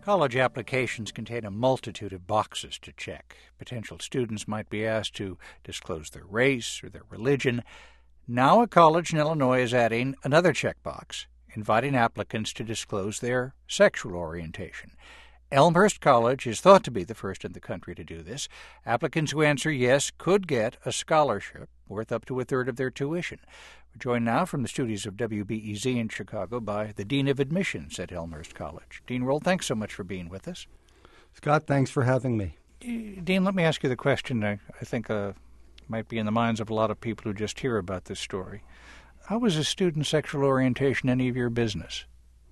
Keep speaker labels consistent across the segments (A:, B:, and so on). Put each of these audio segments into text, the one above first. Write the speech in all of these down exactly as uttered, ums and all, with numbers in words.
A: College applications contain a multitude of boxes to check. Potential students might be asked to disclose their race or their religion. Now a college in Illinois is adding another checkbox, inviting applicants to disclose their sexual orientation. Elmhurst College is thought to be the first in the country to do this. Applicants who answer yes could get a scholarship worth up to a third of their tuition. We're joined now from the studios of W B E Z in Chicago by the Dean of Admissions at Elmhurst College. Dean Roll, thanks so much for being with us.
B: Scott, thanks for having me.
A: Dean, let me ask you the question I, I think uh, might be in the minds of a lot of people who just hear about this story. How is a student's sexual orientation any of your business?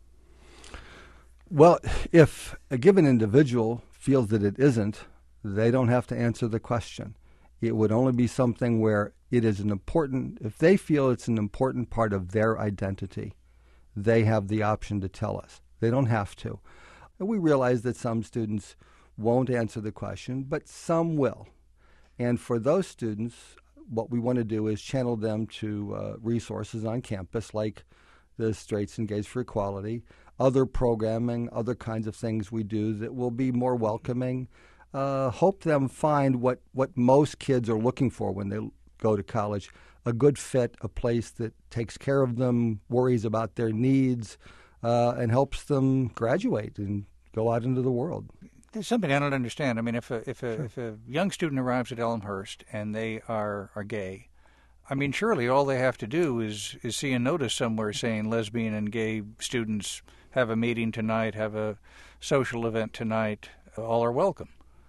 B: Well, if a given individual feels that it isn't, they don't have to answer the question. It would only be something where it is an important, if they feel it's an important part of their identity, they have the option to tell us. They don't have to. And we realize that some students won't answer the question, but some will. And for those students, what we want to do is channel them to uh, resources on campus like the Straights and Gays for Equality, other programming, other kinds of things we do that will be more welcoming. Uh, hope them find what, what most kids are looking for when they go to college, a good fit, a place that takes care of them, worries about their needs, uh, and helps them graduate and go out into the world.
A: There's something I don't understand. I mean, if a, if a,
B: Sure.
A: if a young student arrives at Elmhurst and they are, are gay, I mean, surely all they have to do is, is see a notice somewhere saying lesbian and gay students have a meeting tonight, have a social event tonight, all are welcome.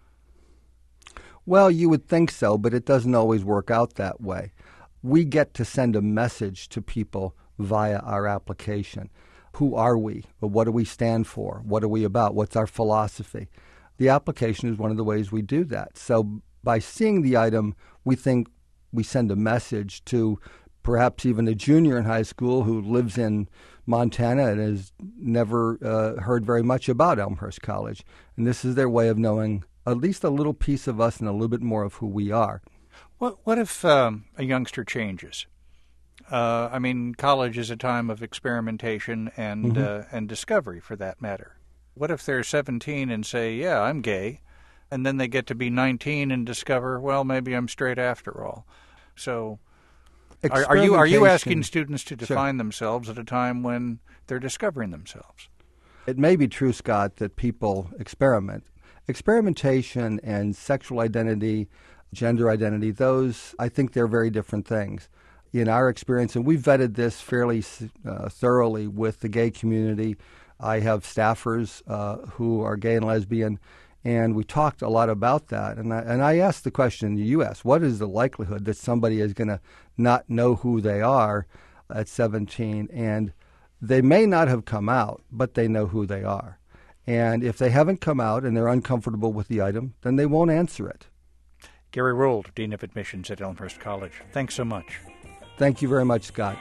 B: Well, you would think so, but it doesn't always work out that way. We get to send a message to people via our application. Who are we? What do we stand for? What are we about? What's our philosophy? The application is one of the ways we do that. So by seeing the item, we think we send a message to perhaps even a junior in high school who lives in Montana and has never uh, heard very much about Elmhurst College. And this is their way of knowing at least a little piece of us and a little bit more of who we are.
A: What, what if um, a youngster changes? Uh, I mean, college is a time of experimentation and
B: Mm-hmm.
A: uh, and discovery, for that matter. What if they're seventeen and say, yeah, I'm gay, and then they get to be nineteen and discover, well, maybe I'm straight after all. So are, are you are you asking students to define
B: Sure.
A: themselves at a time when they're discovering themselves?
B: It may be true, Scott, that people experiment. Experimentation and sexual identity, gender identity, those, I think they're very different things. In our experience, and we've vetted this fairly uh, thoroughly with the gay community. I have staffers uh, who are gay and lesbian, and we talked a lot about that. And I, and I asked the question in the U S, what is the likelihood that somebody is going to not know who they are at seventeen? And they may not have come out, but they know who they are. And if they haven't come out and they're uncomfortable with the item, then they won't answer it.
A: Gary Rold, Dean of Admissions at Elmhurst College. Thanks so much.
B: Thank you very much, Scott.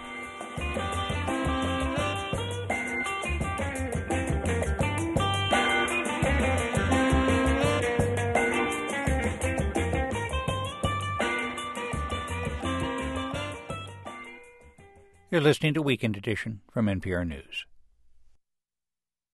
A: You're listening to Weekend Edition from N P R News.